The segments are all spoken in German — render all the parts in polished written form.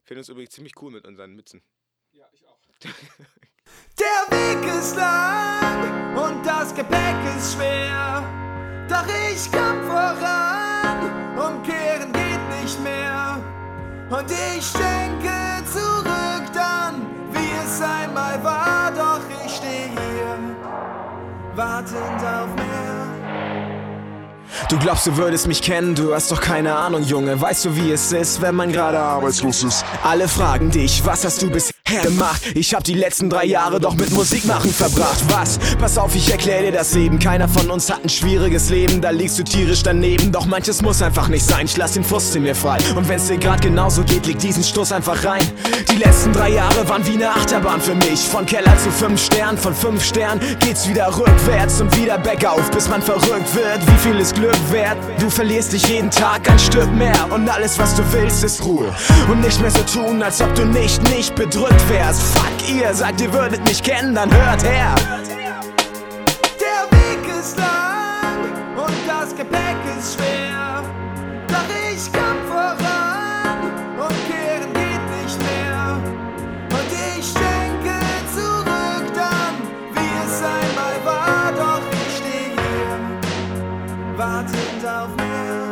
Finde uns übrigens ziemlich cool mit unseren Mützen. Ja, ich auch. Der Weg ist lang und das Gepäck ist schwer, doch ich komm voran, umkehren geht nicht mehr. Und ich denke zurück dann, wie es einmal war, doch ich stehe hier, wartend auf mehr. Du glaubst, du würdest mich kennen, du hast doch keine Ahnung, Junge. Weißt du, wie es ist, wenn man gerade arbeitslos ist? Alle fragen dich, was hast du bisher gemacht? Ich hab die letzten 3 Jahre doch mit Musik machen verbracht. Was? Pass auf, ich erklär dir das eben. Keiner von uns hat ein schwieriges Leben, da liegst du tierisch daneben. Doch manches muss einfach nicht sein, ich lass den Frust in mir frei. Und wenn's dir grad genauso geht, leg diesen Stoß einfach rein. Die letzten 3 Jahre waren wie eine Achterbahn für mich. Von Keller zu 5 Sternen, von 5 Sternen geht's wieder rückwärts und wieder bergauf, bis man verrückt wird. Wie viel ist Glück wert? Du verlierst dich jeden Tag ein Stück mehr. Und alles, was du willst, ist Ruhe. Und nicht mehr so tun, als ob du nicht bedrückt wärst. Fuck, ihr sagt, ihr würdet mich kennen, dann hört her. Der Weg ist lang und das Gepäck ist schwer, doch ich komm voran, umkehren geht nicht mehr. Und ich denke zurück dann, wie es einmal war, doch ich stehe hier, wartend auf mehr.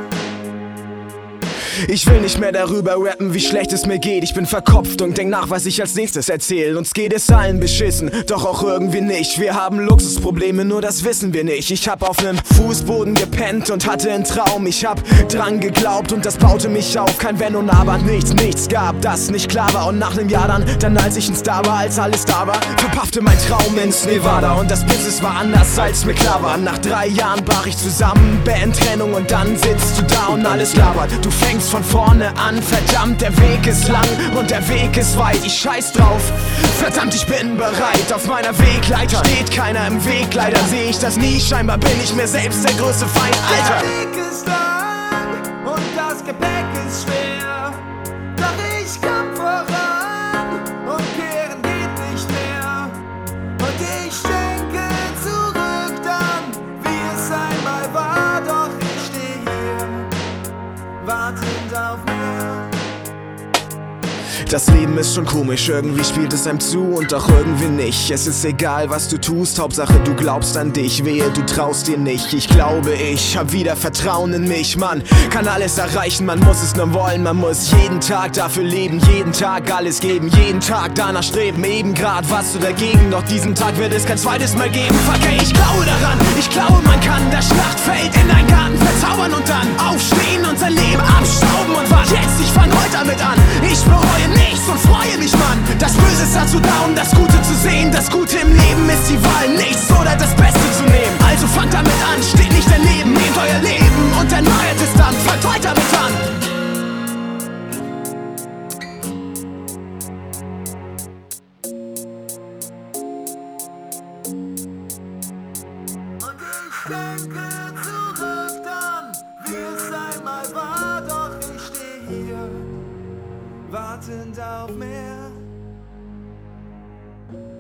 Ich will nicht mehr darüber rappen, wie schlecht es mir geht. Ich bin verkopft und denk nach, was ich als nächstes erzähl. Uns geht es allen beschissen, doch auch irgendwie nicht. Wir haben Luxusprobleme, nur das wissen wir nicht. Ich hab auf nem Fußboden gepennt und hatte einen Traum. Ich hab dran geglaubt und das baute mich auf. Kein Wenn und Aber, nichts gab, das nicht klar war. Und nach nem Jahr dann als ich ein Star war, als alles da war, verpaffte mein Traum ins Nevada. Und das Business war anders, als mir klar war. Nach 3 Jahren brach ich zusammen, Bandtrennung und dann sitzt du da und alles labert. Du fängst von vorne an, verdammt, der Weg ist lang und der Weg ist weit. Ich scheiß drauf, verdammt, ich bin bereit. Auf meiner Wegleiter steht keiner im Weg, leider sehe ich das nie. Scheinbar bin ich mir selbst der größte Feind, Alter. Der Weg ist lang und das Gepäck ist schwer, doch ich komm voran, umkehren geht nicht mehr. Und ich denke zurück dann, wie es einmal war, doch ich stehe hier, wartend auf mehr. Das Leben ist schon komisch, irgendwie spielt es einem zu und doch irgendwie nicht. Es ist egal, was du tust, Hauptsache du glaubst an dich. Wehe, du traust dir nicht. Ich glaube, ich hab wieder Vertrauen in mich. Man kann alles erreichen, man muss es nur wollen. Man muss jeden Tag dafür leben, jeden Tag alles geben, jeden Tag danach streben. Eben grad was du dagegen, doch diesen Tag wird es kein zweites Mal geben. Fuck, ey, ich glaube daran, ich glaube, man kann das Schlachtfeld in einen Garten verzaubern und dann aufstehen und sein Leben abstauben. Und warte jetzt, ich fang heute damit an. Ich bereue nichts und freue mich, Mann. Das Böse ist dazu da, um das Gute zu sehen. Das Gute im Leben ist die Wahl, nichts oder das Beste zu nehmen. Also fangt damit an, steht nicht daneben. Nehmt euer Leben und erneuert es dann. Fangt weiter mit an. Und ich denke zurück dann, wie es einmal war, doch ich stehe hier, wartend auf mehr.